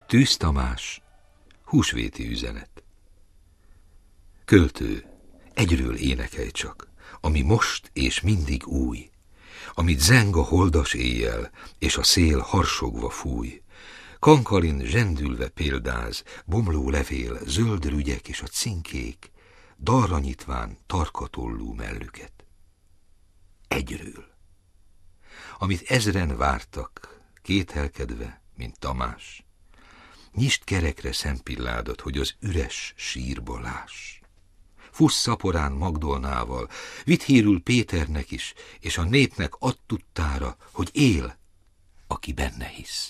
Tűz Tamás, húsvéti üzenet. Költő, egyről énekelj csak, ami most és mindig új, amit zeng a holdas éjjel, és a szél harsogva fúj. Kankalin zsendülve példáz, bomló levél, zöld rügyek és a cinkék, dalra nyitván tarkatollú mellüket. Egyről, amit ezren vártak, kételkedve, mint Tamás. Nyisd kerekre szempilládat, hogy az üres sírba láss. Fuss szaporán Magdolnával, vidd hírül Péternek is, és a népnek add tudtára, hogy él, aki benne hisz.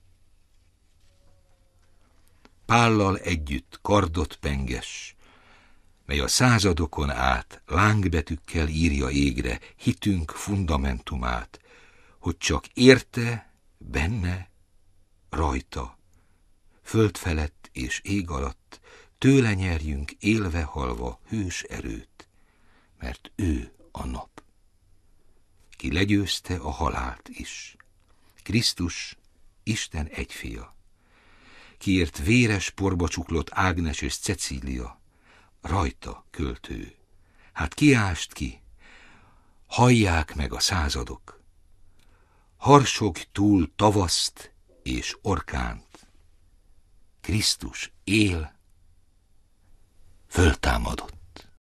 Pállal együtt kardot penges, mely a századokon át lángbetűkkel írja égre hitünk fundamentumát, hogy csak érte, benne, rajta, föld felett és ég alatt tőle nyerjünk élve-halva hős erőt, mert ő a nap, ki legyőzte a halált is. Krisztus, Isten egyfia, kiért véres porba csuklott Ágnes és Cecília, rajta költő. Hát kiást ki, hallják meg a századok, harsogj túl tavaszt és orkánt. Krisztus él, föltámadott.